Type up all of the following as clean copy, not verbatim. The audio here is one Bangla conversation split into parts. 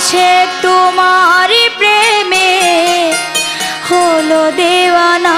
আশেক তোমারি প্রেমে হলো দেওয়ানা।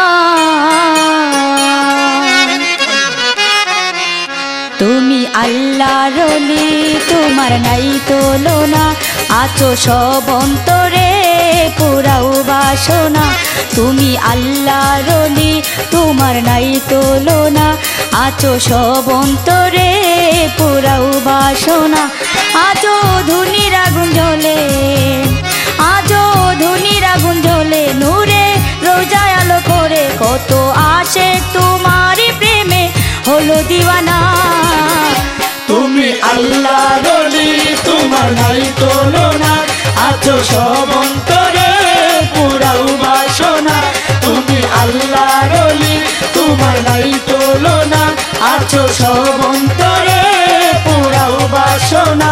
তুমি আল্লাহর ওলি, তোমার নাই তুলনা, আছো সব অন্তরে পুরাও বাসনা। তুমি আল্লাহর ওলি, তোমার নাই তুলনা, আছো সব অন্তরে পুরাও বাসনা। আজো ধুনির আগুন জ্বলে, আজো ধুনির আগুন জ্বলে, নূরে রোজায় আলো করে, কত আশেক তোমারি প্রেমে হলো দিওয়ানা। তুমি আল্লাহর ওলি, তোমার নাই তুলনা, আছো সব অন্তরে পুরাও বাসনা। তুমি আল্লাহর ওলি, তোমার নাই তুলনা, আছো সব অন্তরে পুরাও বাসনা।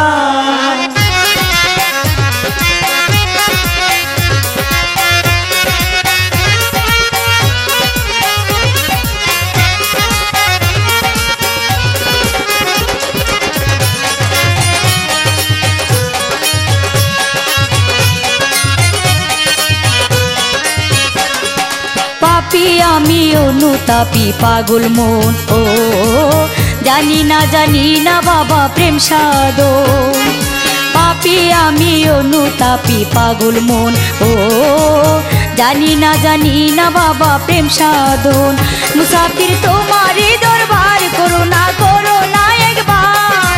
পাপী আমি অনুতাপী পাগল মন, ও জানি না বাবা প্রেম সাধন। পাপী আমি অনুতাপী পাগল মন, ও জানি না বাবা প্রেম সাধন। মুসাফির তোমারি দরবার, করুণা করো না একবার।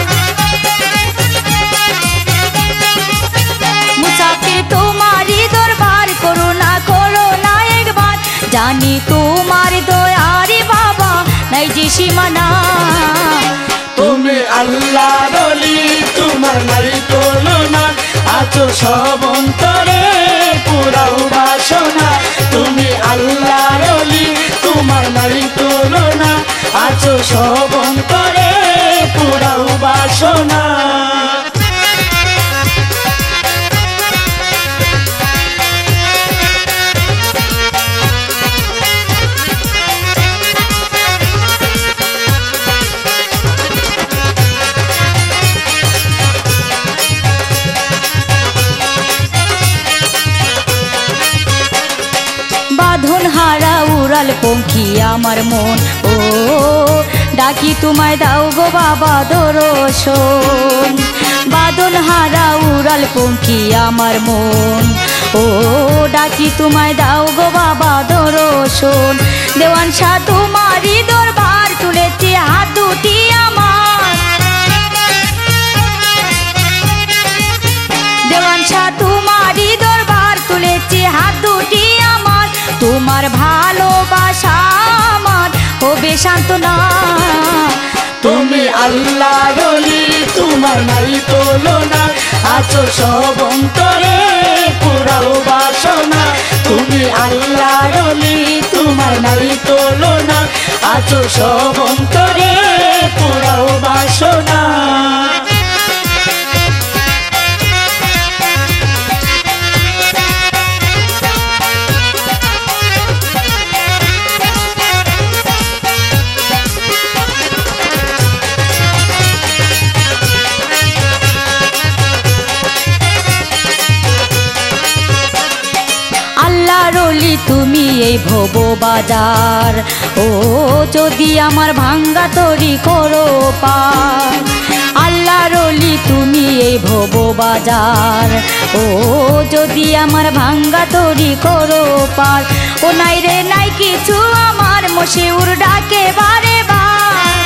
মুসাফির তোমারি দরবার, করুণা করো না একবার। জানি তোমার দয়ারে বাবা নাই যে সীমানা। তুমি আল্লাহর ওলি, তোমার নাই তুলনা, আছো সব অন্তরে পুরাও বাসনা। তুমি আল্লাহর ওলি, তোমার নাই তুলনা, আছো সব অন্তরে পুরাও বাসনা। বাঁধন হারা উড়াল পঙ্খী আমার মন, ও ডাকি তোমায় দাও গো বাবা দর্শন। বাঁধন হারা উড়াল পঙ্খী আমার মন, ও ডাকি তোমায় দাও গো বাবা দর্শন। দেওয়ান শাহ তোমারি দরবার, তুলেছি হাত দুটি আমার। দেওয়ান শাহ তোমারি দরবার, তুলেছি হাত দুটি আমার। তোমার ভালোবাসা আমার হবে সান্ত্বনা। তুমি আল্লাহর ওলি, তোমার নাই তুলনা, আছো সব অন্তরে পুরাও বাসনা। তুমি আল্লাহর ওলি, তোমার নাই তুলনা, আছো সব অন্তরে পুরাও বাসনা। আল্লাহর ওলি তুমি এই ভব বাজার, ও যদি আমার ভাঙ্গা তরি করো পার। আল্লাহর ওলি তুমি এই ভব বাজার, ও যদি আমার ভাঙ্গা তরি করো পার। ও নাই রে নাই কিছু আমার, মশিউর ডাকে বারে বার।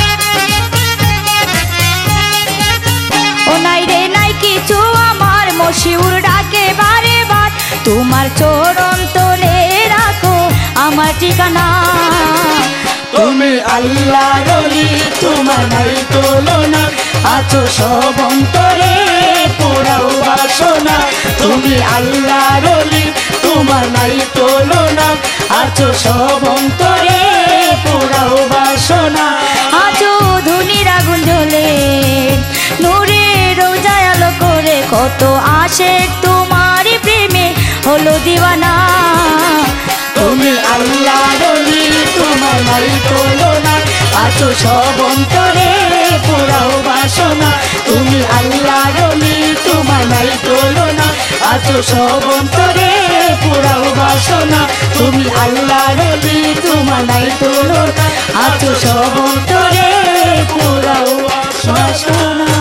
ও নাই রে নাই কিছু আমার, মশিউর ডাকে বারে বার। তোমার চরণ তলে রাখো আমার ঠিকানা। তুমি আল্লাহর ওলি, তোমার নাই তুলনা, আছো সব অন্তরে পুরাও বাসনা। তুমি আল্লাহর ওলি, তোমার নাই তুলনা, আছো সব অন্তরে পুরাও বাসনা। আজো ধুনির আগুন জ্বলে, নূরে রোজায় আলো করে, কত আশেক তোমারি প্রেমে হলো দিওয়ানা। তুমি আল্লাহর ওলি, তোমার নাই তুলনা, আছো সব অন্তরে পুরাও বাসনা। তুমি আল্লাহর ওলি তোমার নাই তুলনা আছো সব অন্তরে পুরাও বাসনা তুমি আল্লাহর ওলি তোমার নাই তুলনা আছো সব অন্তরে পুরাও বাসনা